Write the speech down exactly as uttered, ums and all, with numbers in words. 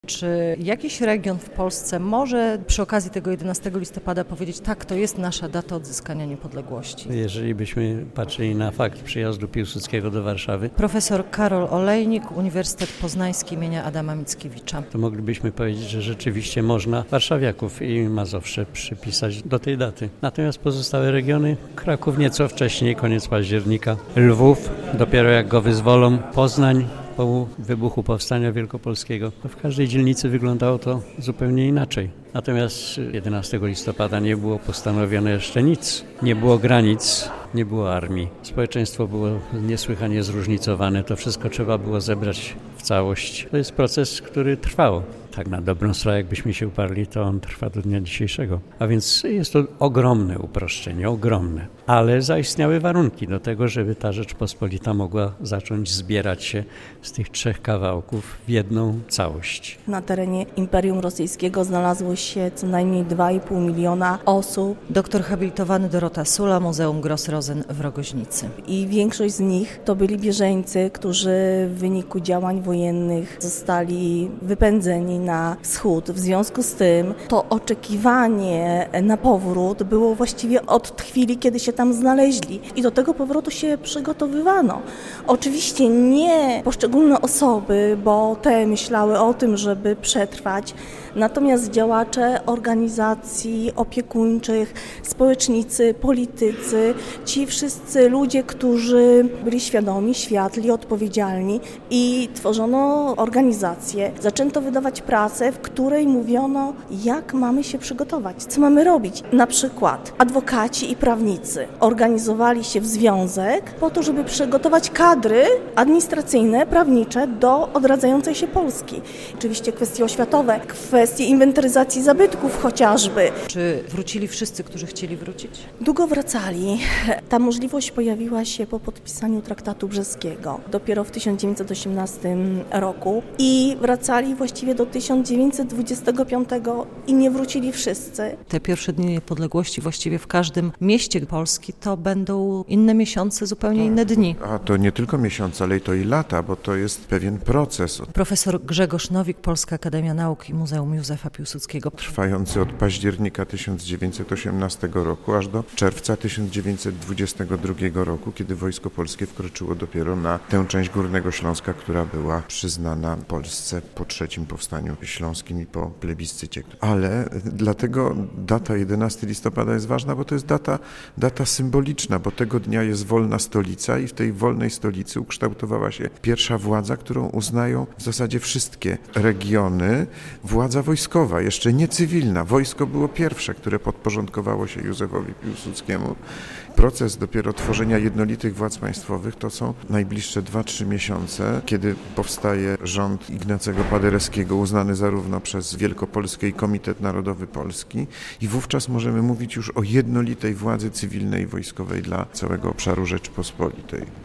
Czy jakiś region w Polsce może przy okazji tego jedenastego listopada powiedzieć, tak, to jest nasza data odzyskania niepodległości? Jeżeli byśmy patrzyli na fakt przyjazdu Piłsudskiego do Warszawy, Profesor Karol Olejnik, Uniwersytet Poznański imienia Adama Mickiewicza. to moglibyśmy powiedzieć, że rzeczywiście można warszawiaków i Mazowsze przypisać do tej daty. Natomiast pozostałe regiony, Kraków nieco wcześniej, koniec października, Lwów, dopiero jak go wyzwolą, Poznań, po wybuchu Powstania Wielkopolskiego. W każdej dzielnicy wyglądało to zupełnie inaczej. Natomiast jedenastego listopada nie było postanowione jeszcze nic. Nie było granic, nie było armii. Społeczeństwo było niesłychanie zróżnicowane. To wszystko trzeba było zebrać w całość. To jest proces, który trwał. Tak na dobrą sprawę, jakbyśmy się uparli, to on trwa do dnia dzisiejszego. A więc jest to ogromne uproszczenie, ogromne. Ale zaistniały warunki do tego, żeby ta Rzeczpospolita mogła zacząć zbierać się z tych trzech kawałków w jedną całość. Na terenie Imperium Rosyjskiego znalazło się co najmniej dwa i pół miliona osób. Doktor habilitowany Dorota Sula, Muzeum Gross-Rosen w Rogoźnicy. I większość z nich to byli bieżeńcy, którzy w wyniku działań wojennych zostali wypędzeni na wschód. W związku z tym to oczekiwanie na powrót było właściwie od chwili, kiedy się tam znaleźli. I do tego powrotu się przygotowywano. Oczywiście nie poszczególne osoby, bo te myślały o tym, żeby przetrwać, natomiast działacze organizacji opiekuńczych, społecznicy, politycy, ci wszyscy ludzie, którzy byli świadomi, światli, odpowiedzialni i tworzono organizację. Zaczęto wydawać prasę, w której mówiono, jak mamy się przygotować, co mamy robić. Na przykład adwokaci i prawnicy organizowali się w związek po to, żeby przygotować kadry administracyjne, prawnicze do odradzającej się Polski. Oczywiście kwestie oświatowe, kwestie inwentaryzacji zabytków chociażby. Czy wrócili wszyscy, którzy chcieli wrócić? Długo wracali. Ta możliwość pojawiła się po podpisaniu traktatu brzeskiego dopiero w tysiąc dziewięćset osiemnastym roku i wracali właściwie do tysiąc dziewięćset dwudziestego piątego i nie wrócili wszyscy. Te pierwsze dni niepodległości właściwie w każdym mieście Polski to będą inne miesiące, zupełnie inne dni. A to nie tylko miesiące, ale to i lata, bo to jest pewien proces. Profesor Grzegorz Nowik, Polska Akademia Nauk i Muzeum Józefa Piłsudskiego. Trwający od października tysiąc dziewięćset osiemnastego roku aż do czerwca tysiąc dziewięćset dwudziestego drugiego roku, kiedy Wojsko Polskie wkroczyło dopiero na tę część Górnego Śląska, która była przyznana Polsce po trzecim powstaniu śląskim i po plebiscycie. Ale dlatego data jedenastego listopada jest ważna, bo to jest data, data symboliczna, bo tego dnia jest wolna stolica i w tej wolnej stolicy ukształtowała się pierwsza władza, którą uznają w zasadzie wszystkie regiony. Władza wojskowa, jeszcze nie cywilna. Wojsko było pierwsze, które podporządkowało się Józefowi Piłsudskiemu. Proces dopiero tworzenia jednolitych władz państwowych to są najbliższe dwa trzy miesiące, kiedy powstaje rząd Ignacego Paderewskiego, uznany zarówno przez Wielkopolskę i Komitet Narodowy Polski i wówczas możemy mówić już o jednolitej władzy cywilnej i wojskowej dla całego obszaru Rzeczypospolitej.